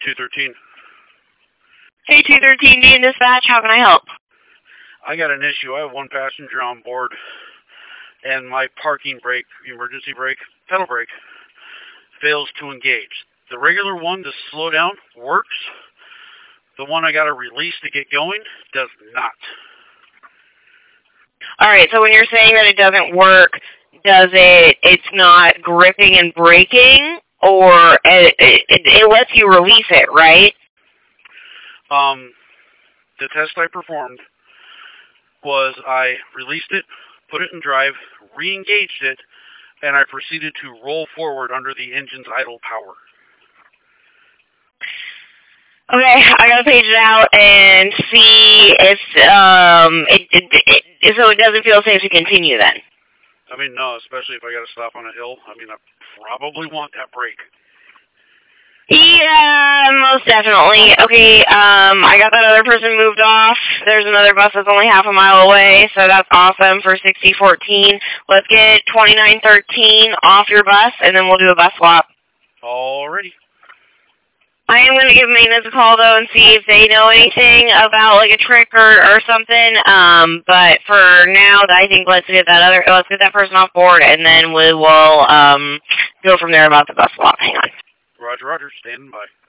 213. Hey, 213, me and dispatch, how can I help? I got an issue. I have one passenger on board, and my parking brake, emergency brake, pedal brake, fails to engage. The regular one to slow down works. The one I got to release to get going does not. All right, so when you're saying that it doesn't work, it's not gripping and braking, or it lets you release it, right? The test I performed was I released it, put it in drive, re-engaged it, and I proceeded to roll forward under the engine's idle power. Okay, I gotta page it out and see if so it doesn't feel safe to continue then. I mean, no, especially if I gotta stop on a hill. I mean, I probably want that brake. Yeah, most definitely. Okay, I got that other person moved off. There's another bus that's only half a mile away, so that's awesome for 6014. Let's get 2913 off your bus, and then we'll do a bus swap. Alrighty. I am going to give maintenance a call, though, and see if they know anything about, like, a trick or something. But for now, I think let's get that person off board, and then we will go from there about the bus swap. Hang on. Roger, standing by.